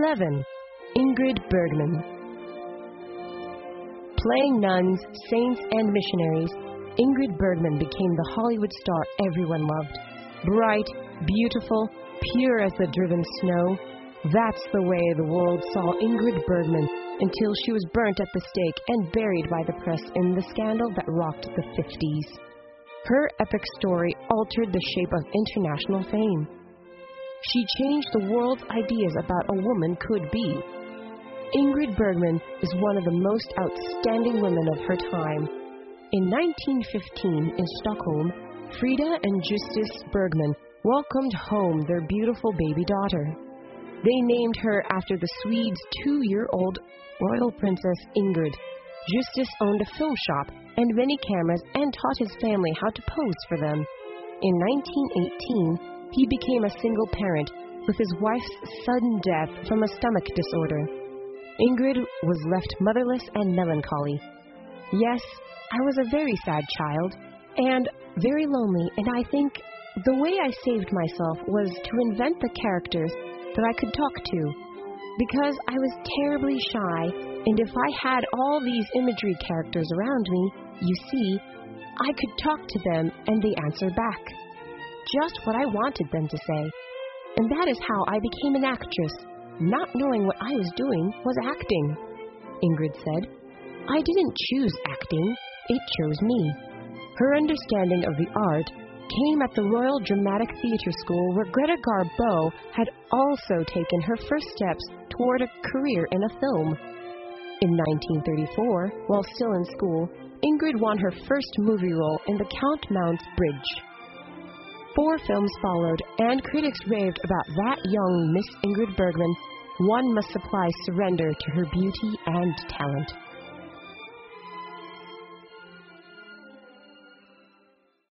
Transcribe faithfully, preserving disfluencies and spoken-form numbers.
eleven. Ingrid Bergman. Playing nuns, saints, and missionaries, Ingrid Bergman became the Hollywood star everyone loved. Bright, beautiful, pure as the driven snow. That's the way the world saw Ingrid Bergman until she was burnt at the stake and buried by the press in the scandal that rocked the fifties. Her epic story altered the shape of international fame. She changed the world's ideas about a woman could be. Ingrid Bergman is one of the most outstanding women of her time. In nineteen fifteen, in Stockholm, Frida and Justus Bergman welcomed home their beautiful baby daughter. They named her after the Swedes' two-year-old royal princess Ingrid. Justus owned a film shop and many cameras and taught his family how to pose for them. In nineteen eighteen, he became a single parent with his wife's sudden death from a stomach disorder. Ingrid was left motherless and melancholy. Yes, I was a very sad child and very lonely, and I think the way I saved myself was to invent the characters that I could talk to, because I was terribly shy, and if I had all these imagery characters around me, you see, I could talk to them and they answer back. Just what I wanted them to say. And that is how I became an actress. Not knowing what I was doing was acting. Ingrid said, I didn't choose acting, it chose me. Her understanding of the art came at the Royal Dramatic Theatre School, where Greta Garbo had also taken her first steps toward a career in a film. In nineteen thirty-four, while still in school, Ingrid won her first movie role in The Count Mount's Bridge. Four films followed, and critics raved about that young Miss Ingrid Bergman. One must supply surrender to her beauty and talent.